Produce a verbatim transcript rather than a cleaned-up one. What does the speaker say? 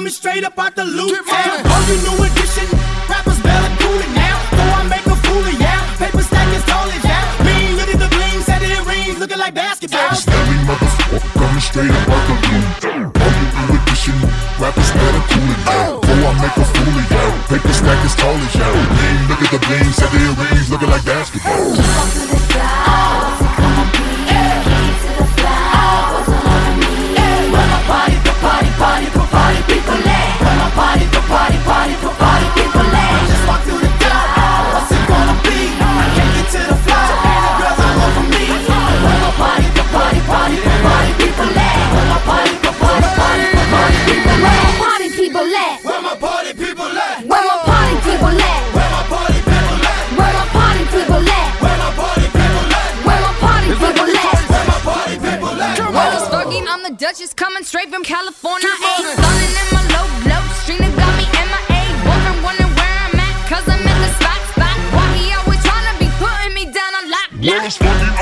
coming straight up out the loot. Oh, you new edition, rappers better cool it now. Before I make a fool of ya, paper stack as tall as ya. Mean, look at the bling, set it rings, looking like basketball. Stanley motherfucker coming straight up out the loot. Oh, you new edition, rappers better cool it now. Before I make a fool of ya, paper stack as tall as ya. Mean, look at the bling, set it rings, looking like basketball. Keep up to the sky, what's it gonna be? Keep to the fly, what's it gonna be? Where my party, the party, party, the party people at? Where my party, the party, party, the party people at? Just walk through the door, what's it gonna be? Can't get to the floor, and the girls all over me. Where my party, the party, party, the party people at? Where my party, the party, party, the party people at? Party people at? Where my party people at? Where my party people at? Where my party people at? Where my party people at? Where my party people at? Where my party people at? Where my party people at? Rose Fergie, I'm the Duchess, coming straight from California. Ayy, stunning in my low, low. Streena got me M I A. Wondering, wondering where I'm at, cause I'm in the spot, spot. Why he always tryna be putting me down on lock, lock.